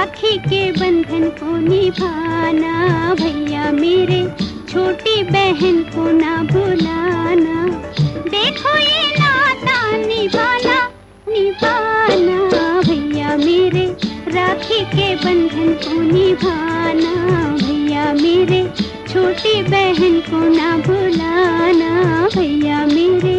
राखी के बंधन को निभाना, भैया मेरे छोटी बहन को ना भुलाना। देखो ये नाता निभाना निभाना, भैया मेरे राखी के बंधन को निभाना, भैया मेरे छोटी बहन को ना भुलाना, भैया मेरे।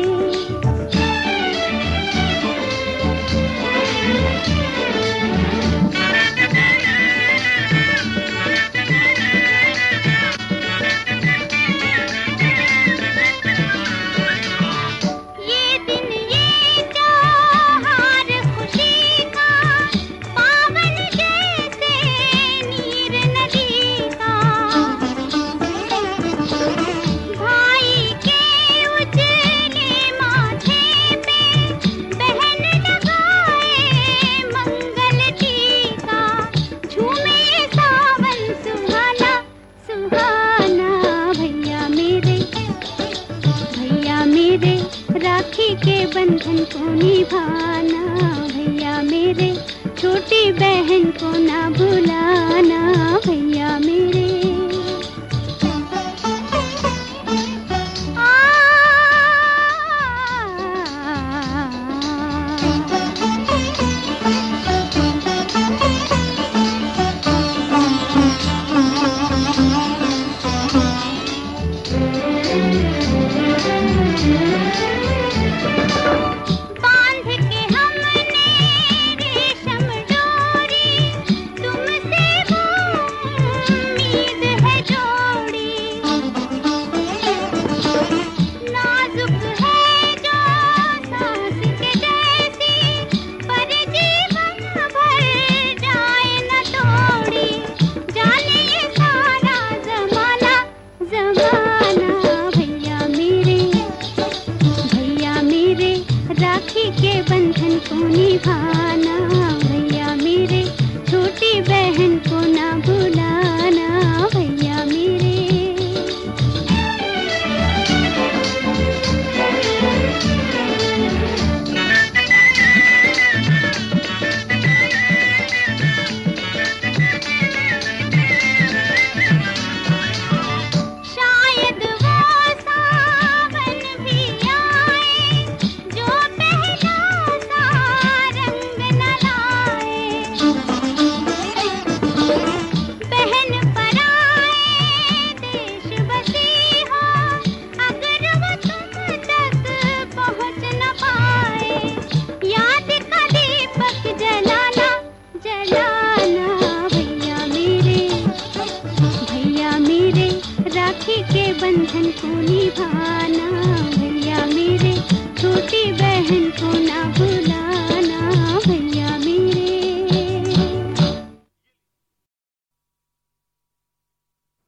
राखी के बंधन को निभाना, भैया मेरे छोटी बहन को ना भुलाना, भैया मेरे। राखी के बंधन को निभाना, भैया मेरे छोटी बहन को ना भुलाना, भैया मेरे। राखी के बंधन को निभाना,